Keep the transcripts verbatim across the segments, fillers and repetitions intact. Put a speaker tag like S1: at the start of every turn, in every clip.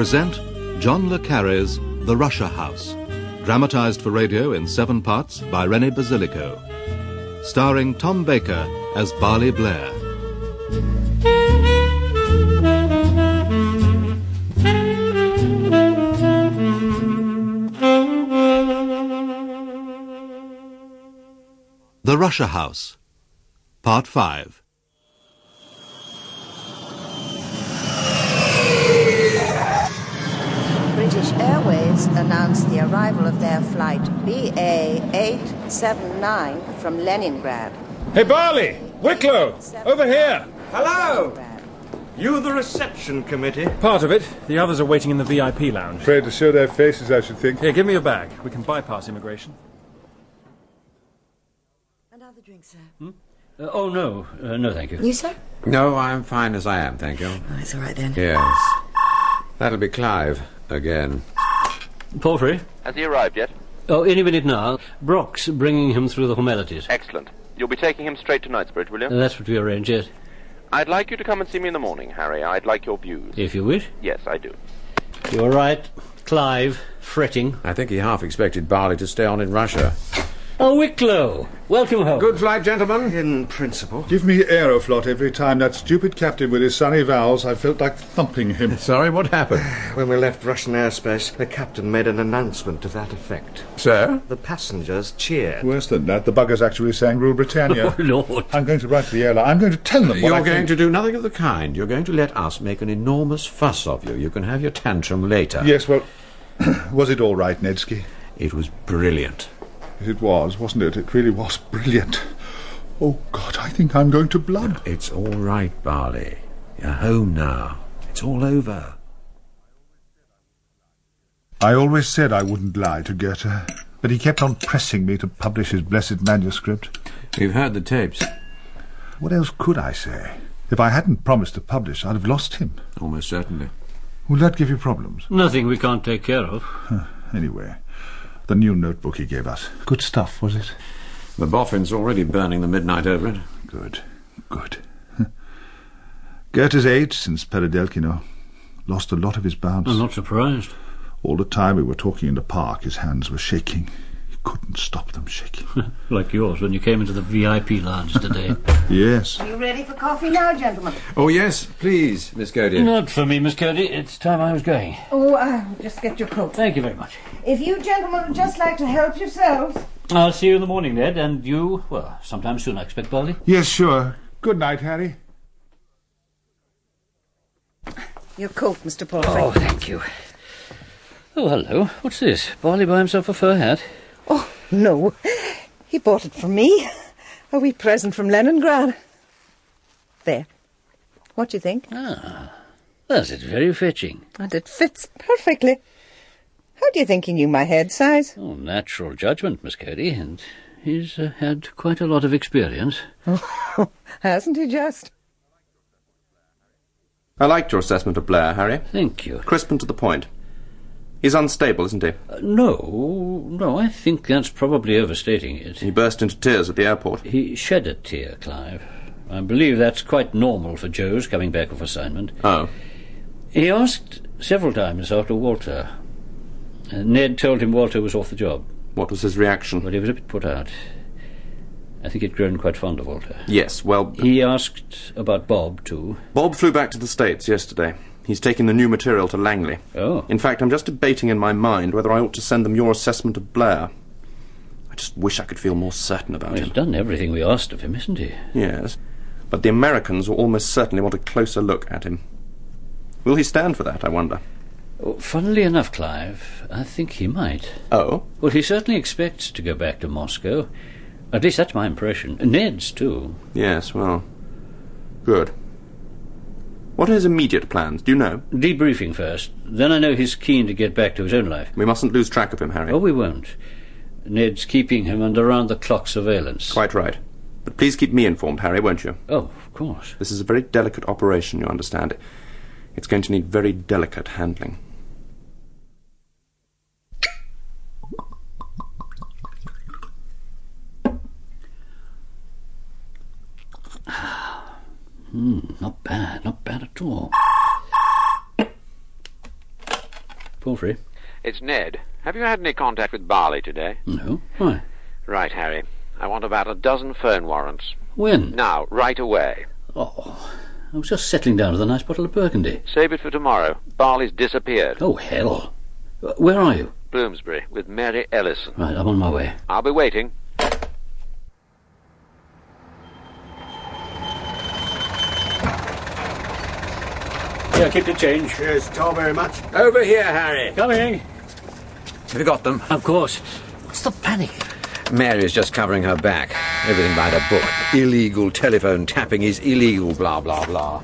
S1: present John le Carré's The Russia House, dramatised for radio in seven parts by René Basilico, starring Tom Baker as Barley Blair. The Russia House, Part five.
S2: British Airways announced the arrival of their flight B A eight seven nine from Leningrad.
S3: Hey, Barley! Wicklow! Over here!
S4: Hello! You the reception committee?
S3: Part of it. The others are waiting in the V I P lounge.
S5: Afraid to show their faces, I should think.
S3: Here, give me your bag. We can bypass immigration.
S2: Another drink, sir.
S6: Hmm? Uh, oh, no. Uh, no, thank you.
S2: You, sir?
S7: No, I'm fine as I am, thank you.
S2: Oh, it's all right then.
S7: Yes. That'll be Clive again.
S6: Palfrey?
S8: Has he arrived yet?
S6: Oh, any minute now. Brock's bringing him through the formalities.
S8: Excellent. You'll be taking him straight to Knightsbridge, will you?
S6: Uh, that's what we arranged, yes.
S8: I'd like you to come and see me in the morning, Harry. I'd like your views.
S6: If you wish.
S8: Yes, I do.
S6: You're right. Clive, fretting.
S7: I think he half expected Barley to stay on in Russia.
S6: Oh, Wicklow! Welcome home.
S7: Good flight, gentlemen.
S4: In principle.
S5: Give me Aeroflot every time that stupid captain with his sunny vowels. I felt like thumping him.
S7: Sorry, what happened?
S4: When we left Russian airspace, the captain made an announcement to that effect.
S7: Sir?
S4: The passengers cheered.
S5: Worse than that, the buggers actually sang Rule Britannia.
S6: Oh, Lord.
S5: I'm going to write to the airline. I'm going to tell them what
S7: You're
S5: I
S7: going
S5: think.
S7: to do nothing of the kind. You're going to let us make an enormous fuss of you. You can have your tantrum later.
S5: Yes, well, was it all right, Nedsky?
S7: It was brilliant.
S5: It was, wasn't it? It really was brilliant. Oh, God, I think I'm going to blub.
S7: It's all right, Barley. You're home now. It's all over.
S5: I always said I wouldn't lie to Goethe, but he kept on pressing me to publish his blessed manuscript.
S7: You've heard the tapes.
S5: What else could I say? If I hadn't promised to publish, I'd have lost him.
S7: Almost certainly.
S5: Will that give you problems?
S6: Nothing we can't take care of.
S5: Huh, anyway, the new notebook he gave us. Good stuff, was it?
S7: The boffin's already burning the midnight over it.
S5: Good, good. Goethe's aged since Peridelkino. Lost a lot of his bounce.
S6: I'm not surprised.
S5: All the time we were talking in the park, his hands were shaking. He couldn't stop them shaking.
S6: Like yours when you came into the V I P lounge today.
S5: Yes.
S2: Are you ready for coffee now, gentlemen?
S7: Oh, yes, please, Miss Cody.
S6: Not for me, Miss Cody. It's time I was going.
S2: Oh, uh, just get your coat.
S6: Thank you very much.
S2: If you gentlemen would just like to help yourselves.
S6: I'll see you in the morning, Ned, and you, well, sometime soon, I expect, Barley.
S5: Yes, sure. Good night, Harry.
S2: Your coat, Mister Palfrey.
S6: Oh, thank you. Oh, hello. What's this? Barley buy himself a fur hat?
S2: Oh, no. He bought it for me. A wee present from Leningrad. There. What do you think?
S6: Ah, that's it. Very fetching.
S2: And it fits perfectly. How do you think he knew my head size?
S6: Oh, natural judgment, Miss Cody, and he's uh, had quite a lot of experience.
S2: Oh, hasn't he just?
S8: I liked your assessment of Blair, Harry.
S6: Thank you.
S8: Crisp and to the point. He's unstable, isn't he?
S6: Uh, no, no, I think that's probably overstating it.
S8: He burst into tears at the airport.
S6: He shed a tear, Clive. I believe that's quite normal for Joe's coming back off assignment.
S8: Oh.
S6: He asked several times after Walter. Uh, Ned told him Walter was off the job.
S8: What was his reaction?
S6: But he was a bit put out. I think he'd grown quite fond of Walter.
S8: Yes, well...
S6: He asked about Bob, too.
S8: Bob flew back to the States yesterday. He's taking the new material to Langley.
S6: Oh.
S8: In fact, I'm just debating in my mind whether I ought to send them your assessment of Blair. I just wish I could feel more certain about
S6: Well,
S8: him.
S6: he's done everything we asked of him, isn't he?
S8: Yes, but the Americans will almost certainly want a closer look at him. Will he stand for that, I wonder?
S6: Oh, funnily enough, Clive, I think he might.
S8: Oh?
S6: Well, he certainly expects to go back to Moscow. At least that's my impression. Ned's, too.
S8: Yes, well, good. What are his immediate plans? Do you know?
S6: Debriefing first. Then I know he's keen to get back to his own life.
S8: We mustn't lose track of him, Harry.
S6: Oh, we won't. Ned's keeping him under round-the-clock surveillance.
S8: Quite right. But please keep me informed, Harry, won't you?
S6: Oh, of course.
S8: This is a very delicate operation, you understand. It's going to need very delicate handling.
S6: Hmm, not bad, not bad at all. Palfrey.
S9: It's Ned. Have you had any contact with Barley today?
S6: No. Why?
S9: Right, Harry. I want about a dozen phone warrants.
S6: When?
S9: Now, right away.
S6: Oh, I was just settling down with a nice bottle of Burgundy.
S9: Save it for tomorrow. Barley's disappeared.
S6: Oh, hell. Where are you?
S9: Bloomsbury, with Mary Ellison.
S6: Right, I'm on my way.
S9: I'll be waiting.
S6: Here, keep the change.
S7: Cheers, Tom, very much. Over here, Harry.
S6: Coming.
S7: Have you got them?
S6: Of course. What's the panic?
S7: Mary's just covering her back. Everything by the book. Illegal telephone tapping is illegal, blah, blah, blah.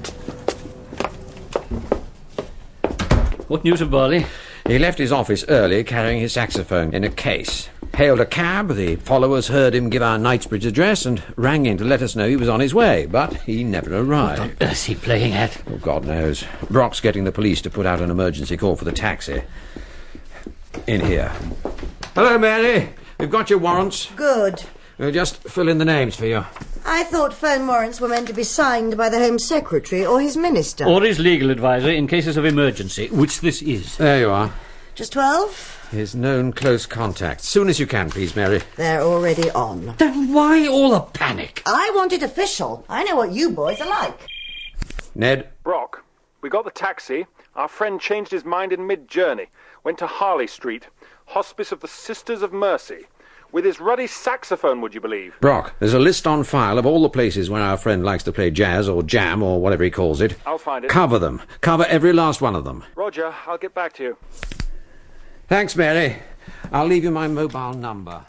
S6: What news of Barley?
S7: He left his office early, carrying his saxophone in a case. Hailed a cab, the followers heard him give our Knightsbridge address and rang in to let us know he was on his way, but he never arrived.
S6: What on earth's he playing at?
S7: Oh, God knows. Brock's getting the police to put out an emergency call for the taxi. In here. Hello, Mary. We've got your warrants.
S10: Good.
S7: We'll just fill in the names for you.
S10: I thought phone warrants were meant to be signed by the Home Secretary or his minister.
S6: Or his legal adviser in cases of emergency, which this is.
S7: There you are.
S10: Just twelve?
S7: His known close contacts. Soon as you can, please, Mary.
S10: They're already on.
S6: Then why all the panic?
S10: I want it official. I know what you boys are like.
S7: Ned?
S3: Brock, we got the taxi. Our friend changed his mind in mid-journey. Went to Harley Street, Hospice of the Sisters of Mercy. With his ruddy saxophone, would you believe?
S7: Brock, there's a list on file of all the places where our friend likes to play jazz or jam or whatever he calls it.
S3: I'll find it.
S7: Cover them. Cover every last one of them.
S3: Roger, I'll get back to you.
S7: Thanks, Mary. I'll leave you my mobile number.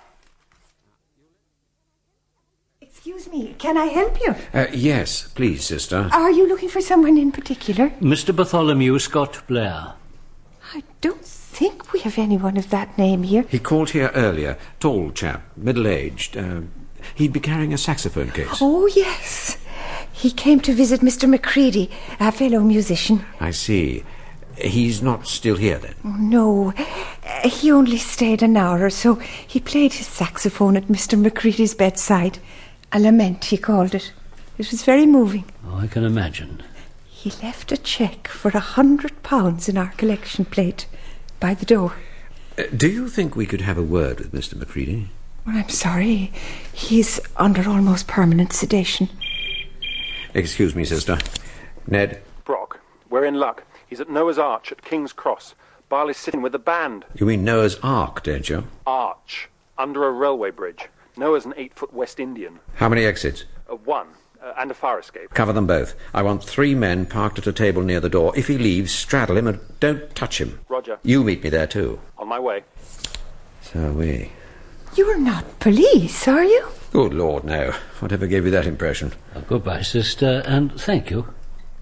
S2: Excuse me, can I help you?
S7: Uh, yes, please, sister.
S2: Are you looking for someone in particular?
S6: Mister Bartholomew Scott Blair.
S2: I don't think we have anyone of that name here.
S7: He called here earlier. Tall chap, middle-aged. Uh, he'd be carrying a saxophone case.
S2: Oh, yes. He came to visit Mister Macready, a fellow musician.
S7: I see. He's not still here, then?
S2: Oh, no. Uh, he only stayed an hour or so. He played his saxophone at Mister Macready's bedside. A lament, he called it. It was very moving.
S6: Oh, I can imagine.
S2: He left a cheque for a hundred pounds in our collection plate by the door.
S7: Uh, do you think we could have a word with Mister Macready?
S2: Well, I'm sorry. He's under almost permanent sedation.
S7: Excuse me, sister. Ned?
S3: Brock, we're in luck. He's at Noah's Arch at King's Cross. Barley's sitting with the band.
S7: You mean Noah's Ark, don't you?
S3: Arch. Under a railway bridge. Noah's an eight-foot West Indian.
S7: How many exits?
S3: Uh, one. Uh, and a fire escape.
S7: Cover them both. I want three men parked at a table near the door. If he leaves, straddle him and don't touch him.
S3: Roger.
S7: You meet me there, too.
S3: On my way.
S7: So we...
S2: You're not police, are you?
S7: Good Lord, no. Whatever gave you that impression?
S6: Oh, goodbye, sister, and thank you.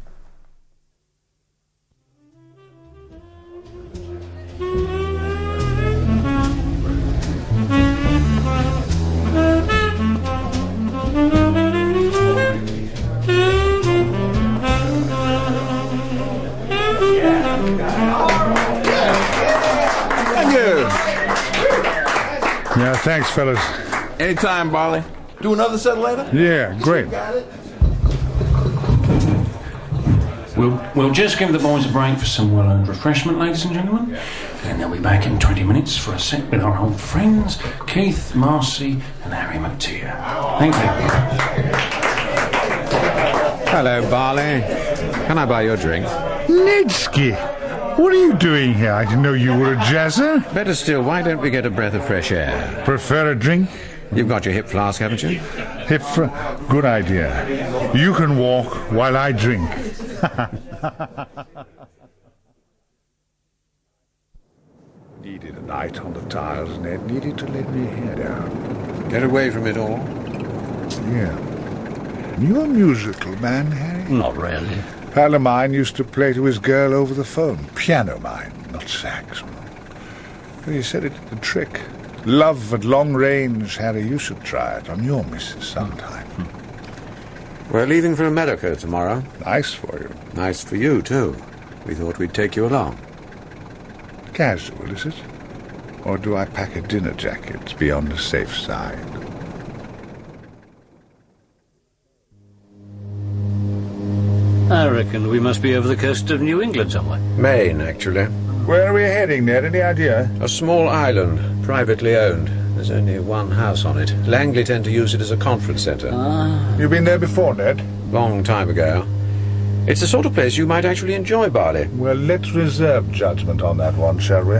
S5: Yeah, thanks, fellas.
S11: Anytime, Barley. Do another set later?
S5: Yeah, great.
S3: We'll, we'll just give the boys a break for some well-earned refreshment, ladies and gentlemen. And they'll be back in twenty minutes for a set with our old friends, Keith, Marcy, and Harry Motier. Thank you.
S7: Hello, Barley. Can I buy your drink?
S5: Ledsky, what are you doing here? I didn't know you were a jazzer.
S7: Better still, why don't we get a breath of fresh air?
S5: Prefer a drink?
S7: You've got your hip flask, haven't you?
S5: Hip fr- Good idea. You can walk while I drink. Needed a night on the tiles, Ned. Needed to let me hair down.
S7: Get away from it all?
S5: Yeah. You a musical man, Harry?
S6: Not really.
S5: Pal of mine used to play to his girl over the phone. Piano, mind, not sax. But he said it did the trick. Love at long range, Harry. You should try it on your missus sometime.
S7: We're leaving for America tomorrow.
S5: Nice for you.
S7: Nice for you, too. We thought we'd take you along.
S5: Casual, is it? Or do I pack a dinner jacket to be on the safe side?
S6: I reckon we must be over the coast of New England somewhere.
S7: Maine, actually.
S5: Where are we heading, Ned? Any idea?
S7: A small island, privately owned. There's only one house on it. Langley tend to use it as a conference centre.
S5: Ah. You've been there before, Ned?
S7: Long time ago. It's the sort of place you might actually enjoy, Barley.
S5: Well, let's reserve judgment on that one, shall we?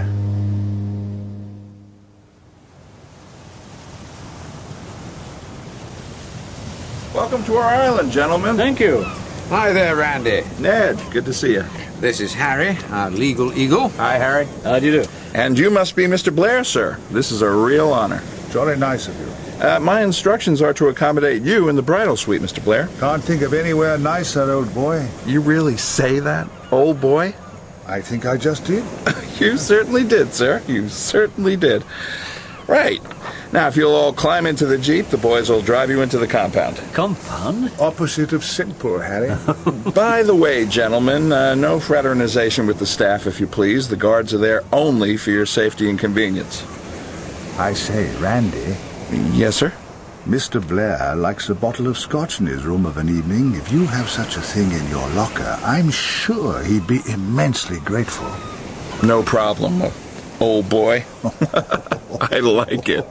S11: Welcome to our island, gentlemen.
S3: Thank you.
S7: Hi there, Randy.
S11: Ned, good to see you.
S7: This is Harry, our legal eagle.
S11: Hi, Harry.
S3: How do you do?
S11: And you must be Mister Blair, sir. This is a real honor.
S5: Jolly nice of you.
S11: Uh, my instructions are to accommodate you in the bridal suite, Mister Blair.
S5: Can't think of anywhere nicer, old boy.
S11: You really say that, old boy?
S5: I think I just did.
S11: You certainly did, sir. You certainly did. Right. Now, if you'll all climb into the Jeep, the boys will drive you into the compound.
S3: Compound?
S5: Opposite of simple, Harry.
S11: By the way, gentlemen, uh, no fraternization with the staff, if you please. The guards are there only for your safety and convenience.
S5: I say, Randy.
S11: Yes, sir?
S5: Mister Blair likes a bottle of scotch in his room of an evening. If you have such a thing in your locker, I'm sure he'd be immensely grateful.
S11: No problem, old boy. I like it.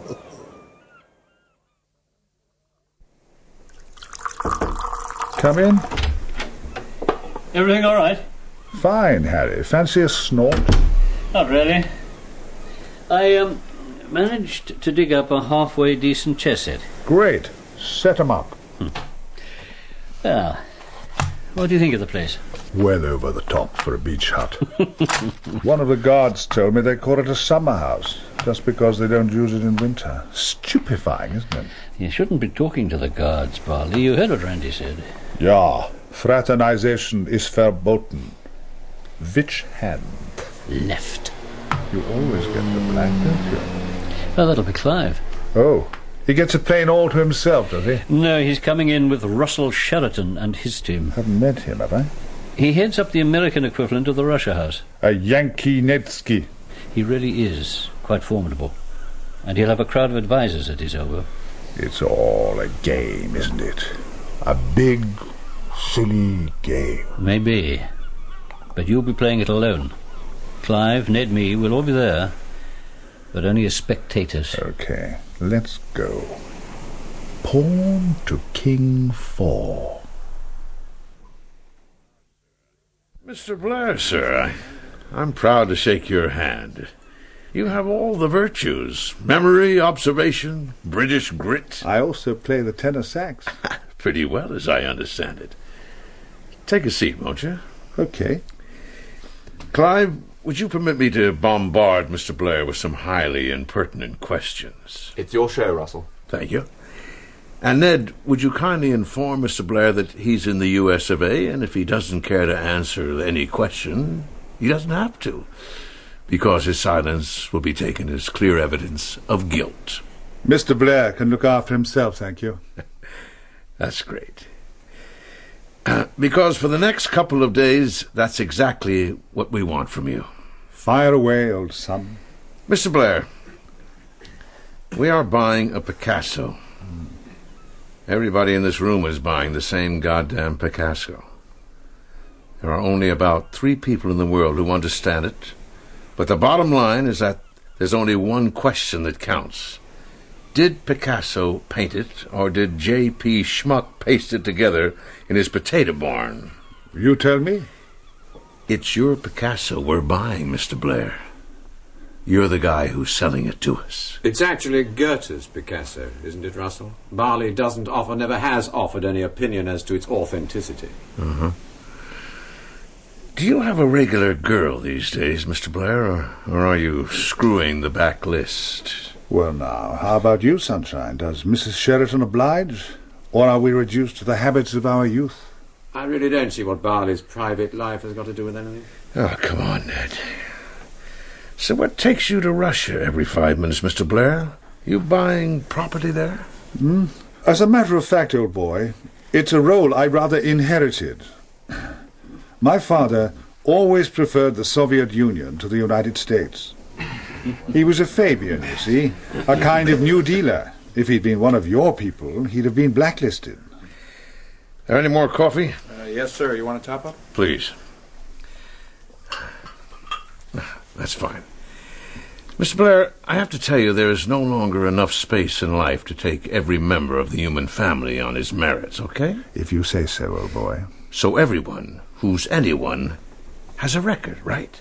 S5: Come in.
S3: Everything all right?
S5: Fine, Harry. Fancy a snort?
S3: Not really. I, um, managed to dig up a halfway decent chess set.
S5: Great. Set 'em up.
S3: Hmm. Well, what do you think of the place?
S5: Well over the top for a beach hut. One of the guards told me they call it a summer house, just because they don't use it in winter. Stupefying, isn't it?
S3: You shouldn't be talking to the guards, Barley. You heard what Randy said.
S5: Ja, fraternization is verboten. Which hand?
S3: Left.
S5: You always get the black, don't you?
S3: Well, that'll be Clive.
S5: Oh, he gets it playing all to himself, does he?
S3: No, he's coming in with Russell Sheraton and his team.
S5: Haven't met him, have I?
S3: He heads up the American equivalent of the Russia House.
S5: A Yankee Nevsky.
S3: He really is quite formidable. And he'll have a crowd of advisors at his elbow.
S5: It's all a game, isn't it? A big, silly game.
S3: Maybe. But you'll be playing it alone. Clive, Ned, me, we'll all be there. But only as spectators.
S5: Okay, let's go. Pawn to King four.
S12: Mister Blair, sir, I, I'm proud to shake your hand. You have all the virtues. Memory, observation, British grit.
S5: I also play the tenor sax.
S12: Pretty well, as I understand it. Take a seat, won't you?
S5: Okay.
S12: Clive, would you permit me to bombard Mister Blair with some highly impertinent questions?
S8: It's your show, Russell.
S12: Thank you. And Ned, would you kindly inform Mister Blair that he's in the U S of A, and if he doesn't care to answer any question, he doesn't have to, because his silence will be taken as clear evidence of guilt.
S5: Mister Blair can look after himself, thank you.
S12: That's great. Uh, because for the next couple of days, that's exactly what we want from you.
S5: Fire away, old son.
S12: Mister Blair, we are buying a Picasso. Everybody in this room is buying the same goddamn Picasso. There are only about three people in the world who understand it, but the bottom line is that there's only one question that counts. Did Picasso paint it, or did J P Schmuck paste it together in his potato barn?
S5: You tell me.
S12: It's your Picasso we're buying, Mister Blair. You're the guy who's selling it to us.
S7: It's actually Goethe's Picasso, isn't it, Russell? Barley doesn't offer, never has offered any opinion as to its authenticity.
S12: Uh-huh. Do you have a regular girl these days, Mister Blair, or, or are you screwing the back list?
S5: Well, now, how about you, Sunshine? Does Missus Sheraton oblige? Or are we reduced to the habits of our youth?
S7: I really don't see what Barley's private life has got to do with anything.
S12: Oh, come on, Ned. So what takes you to Russia every five minutes, Mister Blair? You buying property there?
S5: Mm. As a matter of fact, old boy, it's a role I rather inherited. My father always preferred the Soviet Union to the United States. He was a Fabian, you see, a kind of New Dealer. If he'd been one of your people, he'd have been blacklisted.
S12: Any more coffee?
S11: Uh, yes, sir. You want a top-up?
S12: Please. That's fine. Mister Blair, I have to tell you there is no longer enough space in life to take every member of the human family on his merits, okay?
S5: If you say so, old boy.
S12: So everyone who's anyone has a record, right?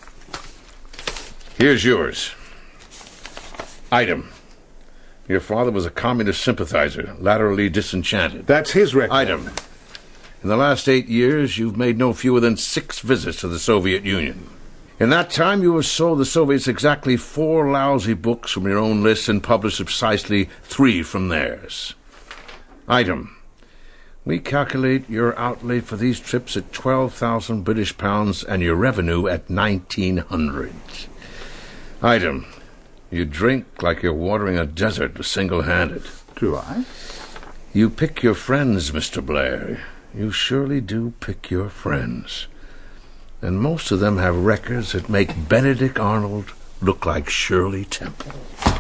S12: Here's yours. Item. Your father was a communist sympathizer, laterally disenchanted.
S5: That's his record.
S12: Item. In the last eight years, you've made no fewer than six visits to the Soviet Union. In that time, you have sold the Soviets exactly four lousy books from your own list and published precisely three from theirs. Item. We calculate your outlay for these trips at twelve thousand British pounds and your revenue at nineteen hundred. Item. You drink like you're watering a desert single-handed.
S5: Do I?
S12: You pick your friends, Mister Blair. You surely do pick your friends. And most of them have records that make Benedict Arnold look like Shirley Temple.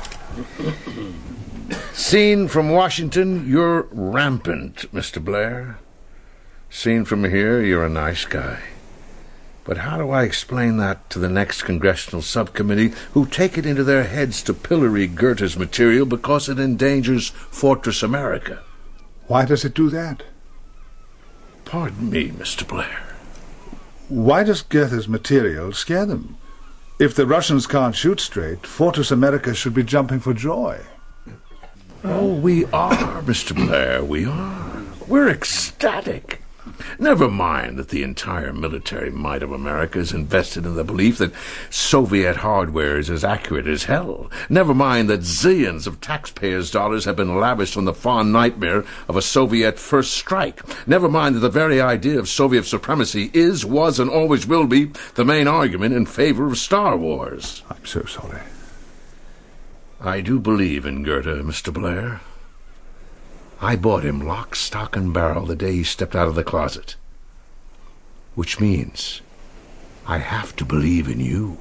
S12: Seen from Washington, you're rampant, Mister Blair. Seen from here, you're a nice guy. But how do I explain that to the next congressional subcommittee who take it into their heads to pillory Goethe's material because it endangers Fortress America?
S5: Why does it do that?
S12: Pardon me, Mister Blair.
S5: Why does Goethe's material scare them? If the Russians can't shoot straight, Fortress America should be jumping for joy.
S12: Oh, we are, Mister Blair, we are. We're ecstatic. Never mind that the entire military might of America is invested in the belief that Soviet hardware is as accurate as hell. Never mind that zillions of taxpayers' dollars have been lavished on the fond nightmare of a Soviet first strike. Never mind that the very idea of Soviet supremacy is, was, and always will be the main argument in favor of Star Wars.
S5: I'm so sorry.
S12: I do believe in Goethe, Mister Blair. I bought him lock, stock, and barrel the day he stepped out of the closet. Which means I have to believe in you.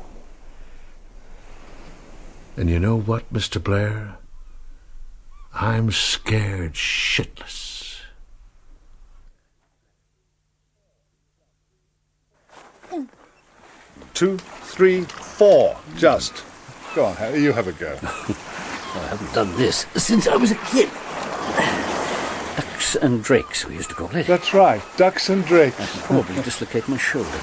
S12: And you know what, Mister Blair? I'm scared shitless.
S5: Two, three, four. Just. Go on, Harry, you have a go.
S6: I haven't done this since I was a kid. Ducks and drakes, we used to call it.
S5: That's right, ducks and drakes.
S6: I can probably dislocate my shoulder.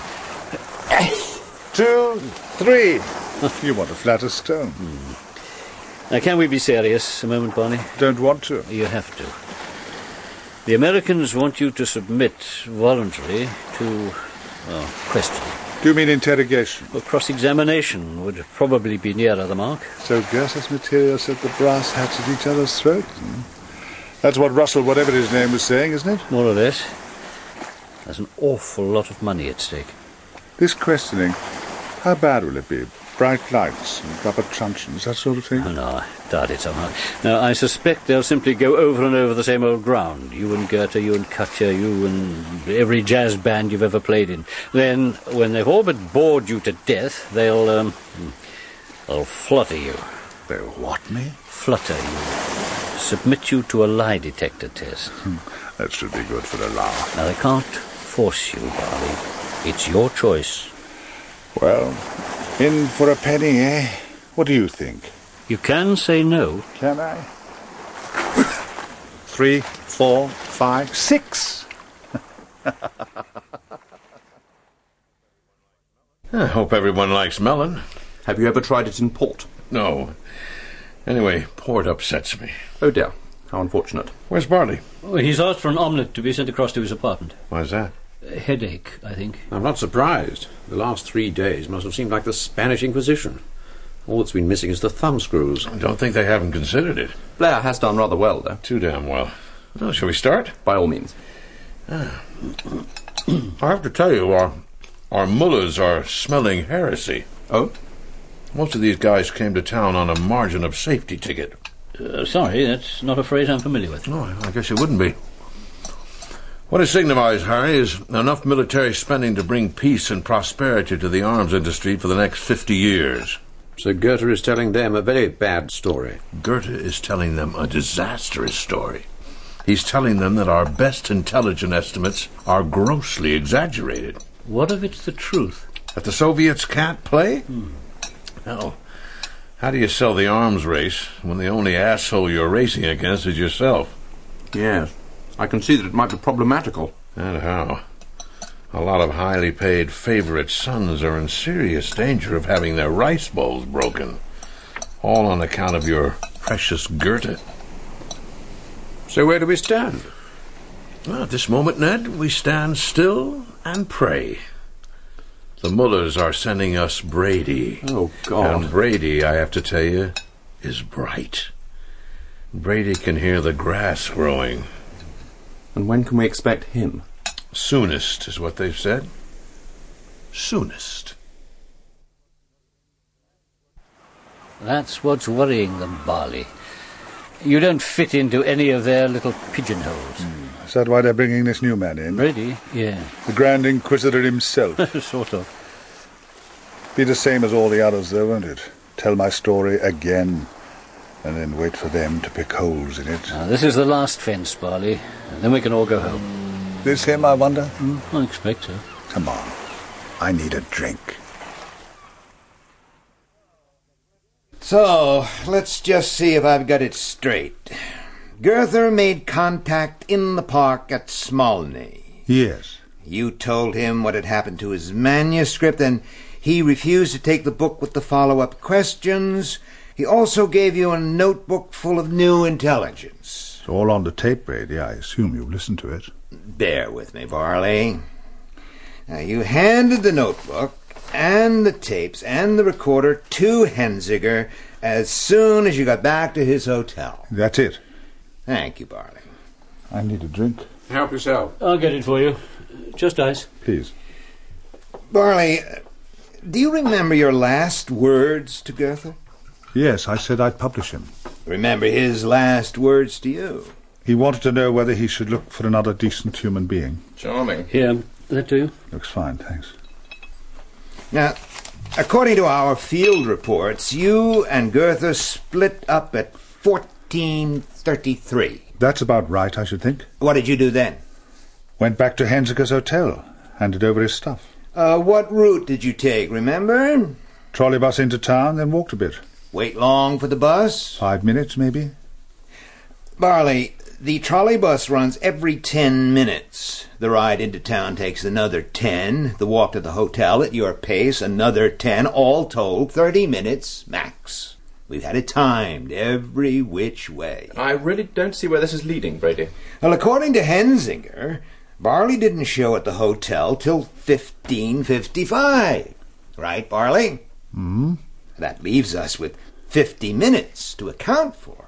S5: Two, three. You want to flatter stone.
S6: Hmm. Now, can we be serious a moment, Barney?
S5: Don't want to.
S6: You have to. The Americans want you to submit voluntarily to, well, questioning.
S5: Do you mean interrogation?
S6: Well, cross-examination would probably be nearer the mark.
S5: So Goethe's material set the brass hats at each other's throats? Hmm? That's what Russell, whatever his name, was saying, isn't it?
S6: More or less. There's an awful lot of money at stake.
S5: This questioning, how bad will it be? Bright lights and rubber truncheons, that sort of thing?
S6: Oh, no, I doubt it somehow. Now, I suspect they'll simply go over and over the same old ground. You and Goethe, you and Katja, you and every jazz band you've ever played in. Then, when they've all but bored you to death, they'll, um, they'll flutter you.
S5: They'll what me?
S6: Flutter you. Submit you to a lie detector test.
S5: Hmm. That should be good for a laugh.
S6: Now, they can't force you, Barley. It's your choice.
S5: Well, in for a penny, eh? What do you think?
S6: You can say no.
S5: Can I? Three, four, five, six.
S12: I hope everyone likes melon.
S8: Have you ever tried it in port?
S12: No. Anyway, port upsets me.
S8: Oh dear, how unfortunate.
S12: Where's Barley?
S6: Oh, he's asked for an omelette to be sent across to his apartment.
S12: Why's that?
S6: A headache, I think.
S7: I'm not surprised. The last three days must have seemed like the Spanish Inquisition. All that's been missing is the thumbscrews.
S12: I don't think they haven't considered it.
S8: Blair has done rather well, though.
S12: Too damn well. Well, shall we start?
S8: By all means.
S12: Ah. I have to tell you, our, our mullahs are smelling heresy.
S8: Oh?
S12: Most of these guys came to town on a margin of safety ticket.
S6: Uh, sorry, that's not a phrase I'm familiar with.
S12: No, I guess it wouldn't be. What it signifies, Harry, is enough military spending to bring peace and prosperity to the arms industry for the next fifty years.
S7: So Goethe is telling them a very bad story.
S12: Goethe is telling them a disastrous story. He's telling them that our best intelligence estimates are grossly exaggerated.
S6: What if it's the truth?
S12: That the Soviets can't play?
S6: Hmm.
S12: Well, how do you sell the arms race when the only asshole you're racing against is yourself?
S8: Yes, I can see that it might be problematical.
S12: And how? A lot of highly paid favorite sons are in serious danger of having their rice bowls broken, all on account of your precious Goethe.
S7: So where do we stand?
S12: Well, at this moment, Ned, we stand still and pray. The Mullers are sending us Brady.
S8: Oh, God.
S12: And Brady, I have to tell you, is bright. Brady can hear the grass growing.
S8: And when can we expect him?
S12: Soonest is what they've said. Soonest.
S6: That's what's worrying them, Barley. You don't fit into any of their little pigeonholes.
S5: Mm. Is that why they're bringing this new man in?
S6: Brady? Yeah.
S5: The Grand Inquisitor himself.
S6: Sort of.
S5: Be the same as all the others, though, won't it? Tell my story again, and then wait for them to pick holes in it.
S6: Now, this is the last fence, Barley, and then we can all go home.
S5: This him, I wonder?
S6: Mm, I expect so.
S5: Come on. I need a drink.
S13: So, let's just see if I've got it straight. Goethe made contact in the park at Smolny.
S5: Yes.
S13: You told him what had happened to his manuscript, and he refused to take the book with the follow-up questions. He also gave you a notebook full of new intelligence.
S5: It's all on the tape, Brady. I assume you've listened to it.
S13: Bear with me, Barley. Now, you handed the notebook and the tapes and the recorder to Henziger as soon as you got back to his hotel.
S5: That's it.
S13: Thank you, Barley.
S5: I need a drink.
S7: Help yourself.
S6: I'll get it for you. Just ice.
S5: Please.
S13: Barley, do you remember your last words to Goethe?
S5: Yes, I said I'd publish him.
S13: Remember his last words to you?
S5: He wanted to know whether he should look for another decent human being.
S8: Charming.
S6: Here, that do you?
S5: Looks fine, thanks.
S13: Now, according to our field reports, you and Goethe split up at fourteen thirty-three.
S5: That's about right, I should think.
S13: What did you do then?
S5: Went back to Henziger's hotel, handed over his stuff.
S13: Uh, what route did you take, remember?
S5: Trolley bus into town, then walked a bit.
S13: Wait long for the bus?
S5: Five minutes, maybe.
S13: Barley, the trolley bus runs every ten minutes. The ride into town takes another ten. The walk to the hotel at your pace, another ten. All told, thirty minutes max. We've had it timed every which way.
S8: I really don't see where this is leading, Brady.
S13: Well, according to Henziger, Barley didn't show at the hotel till fifteen fifty-five. Right, Barley?
S5: Hmm?
S13: That leaves us with fifty minutes to account for.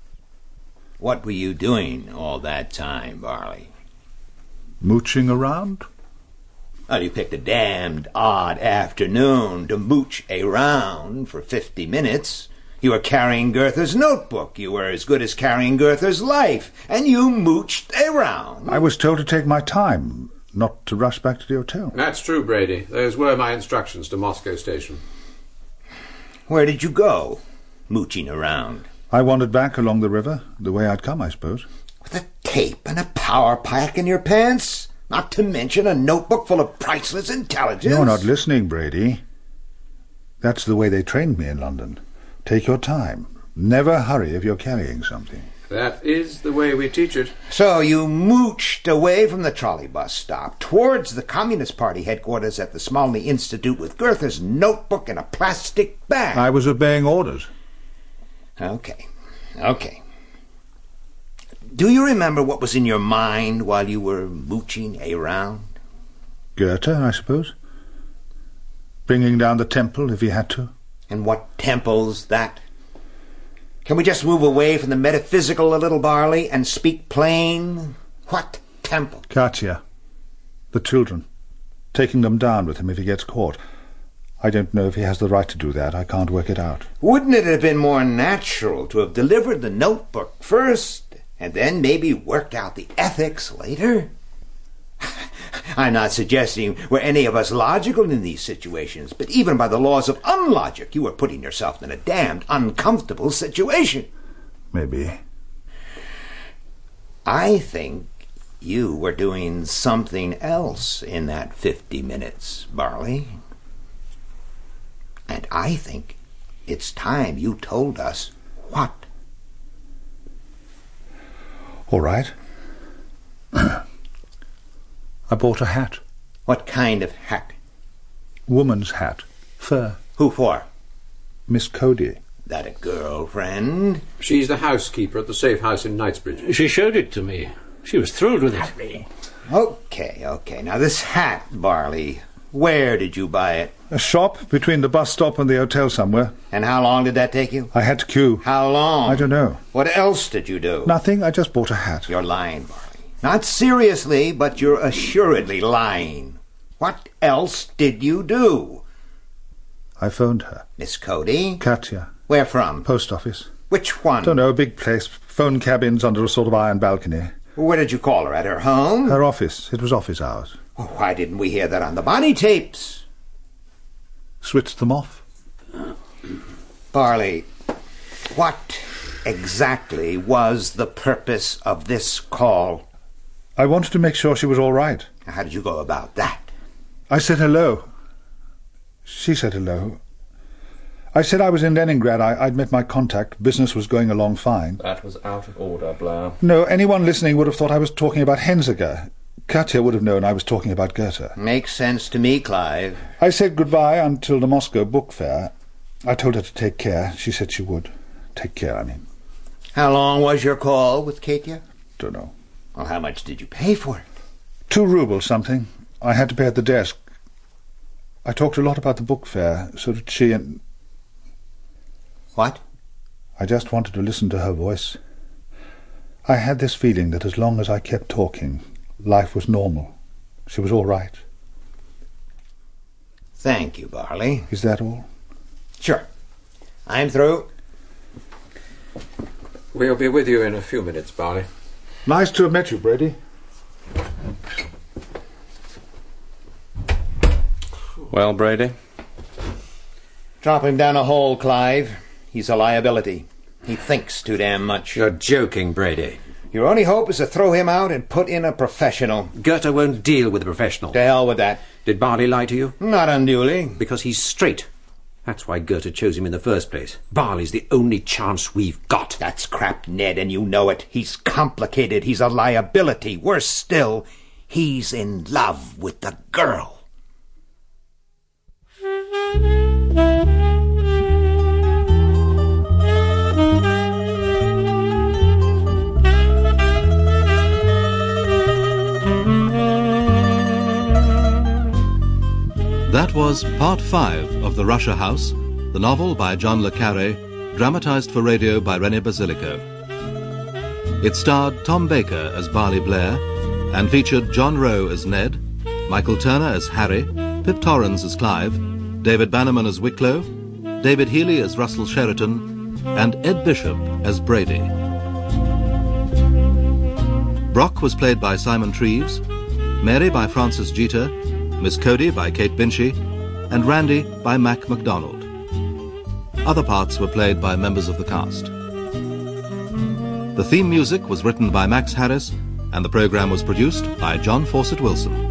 S13: What were you doing all that time, Barley?
S5: Mooching around?
S13: Well, you picked a damned odd afternoon to mooch around for fifty minutes. You were carrying Goethe's notebook. You were as good as carrying Goethe's life. And you mooched around.
S5: I was told to take my time, not to rush back to the hotel.
S7: That's true, Brady. Those were my instructions to Moscow Station.
S13: Where did you go, mooching around?
S5: I wandered back along the river, the way I'd come, I suppose.
S13: With a tape and a power pack in your pants? Not to mention a notebook full of priceless intelligence?
S5: You're not listening, Brady. That's the way they trained me in London. Take your time. Never hurry if you're carrying something.
S7: That is the way we teach it.
S13: So you mooched away from the trolley bus stop towards the Communist Party headquarters at the Smolny Institute with Goethe's notebook in a plastic bag.
S5: I was obeying orders.
S13: Okay, okay. Do you remember what was in your mind while you were mooching around?
S5: Goethe, I suppose. Bringing down the temple if he had to.
S13: And what temple's that? Can we just move away from the metaphysical a little, Barley, and speak plain? What temple?
S5: Katya. The children. Taking them down with him if he gets caught. I don't know if he has the right to do that. I can't work it out.
S13: Wouldn't it have been more natural to have delivered the notebook first, and then maybe worked out the ethics later? I'm not suggesting we're any of us logical in these situations, but even by the laws of unlogic, you are putting yourself in a damned uncomfortable situation.
S5: Maybe.
S13: I think you were doing something else in that fifty minutes, Barley. And I think It's time you told us what.
S5: All right. I bought a hat.
S13: What kind of hat?
S5: Woman's hat. Fur.
S13: Who for?
S5: Miss Cody.
S13: That a girlfriend?
S7: She's the housekeeper at the safe house in Knightsbridge.
S6: She showed it to me. She was thrilled with it.
S13: Okay, okay. Now this hat, Barley, where did you buy it?
S5: A shop between the bus stop and the hotel somewhere.
S13: And how long did that take you?
S5: I had to queue.
S13: How long?
S5: I don't know.
S13: What else did you do?
S5: Nothing. I just bought a hat.
S13: You're lying, Barley. Not seriously, but you're assuredly lying. What else did you do?
S5: I phoned her.
S13: Miss Cody?
S5: Katya.
S13: Where from?
S5: Post office.
S13: Which one?
S5: Don't know, a big place. Phone cabins under a sort of iron balcony.
S13: Where did you call her? At her home?
S5: Her office. It was office hours.
S13: Well, why didn't we hear that on the body tapes?
S5: Switched them off.
S13: Barley, what exactly was the purpose of this call?
S5: I wanted to make sure she was all right.
S13: How did you go about that?
S5: I said hello. She said hello. I said I was in Leningrad. I, I'd met my contact. Business was going along fine.
S14: That was out of order, Blair.
S5: No, anyone listening would have thought I was talking about Henziger. Katya would have known I was talking about Goethe.
S13: Makes sense to me, Clive.
S5: I said goodbye until the Moscow book fair. I told her to take care. She said she would. Take care, I mean.
S13: How long was your call with Katya?
S5: Don't know.
S13: Well, how much did you pay for it?
S5: Two rubles something. I had to pay at the desk. I talked a lot about the book fair, so did she, and...
S13: What?
S5: I just wanted to listen to her voice. I had this feeling that as long as I kept talking, life was normal. She was all right.
S13: Thank you, Barley.
S5: Is that all?
S13: Sure. I'm through.
S7: We'll be with you in a few minutes, Barley.
S5: Nice to have met you, Brady.
S8: Well, Brady?
S13: Drop him down a hole, Clive. He's a liability. He thinks too damn much.
S7: You're joking, Brady.
S13: Your only hope is to throw him out and put in a professional.
S7: Goethe won't deal with a professional.
S13: To hell with that.
S7: Did Barley lie to you?
S13: Not unduly.
S7: Because he's straight. That's why Goethe chose him in the first place. Barley's the only chance we've got.
S13: That's crap, Ned, and you know it. He's complicated. He's a liability. Worse still, he's in love with the girl.
S1: That was part five of The Russia House, the novel by John le Carré, dramatized for radio by René Basilico. It starred Tom Baker as Barley Blair and featured John Rowe as Ned, Michael Turner as Harry, Pip Torrens as Clive, David Bannerman as Wicklow, David Healy as Russell Sheraton, and Ed Bishop as Brady. Brock was played by Simon Treves, Mary by Frances Jeter, Miss Cody by Kate Binchy, and Randy by Mac MacDonald. Other parts were played by members of the cast. The theme music was written by Max Harris, and the programme was produced by John Fawcett Wilson.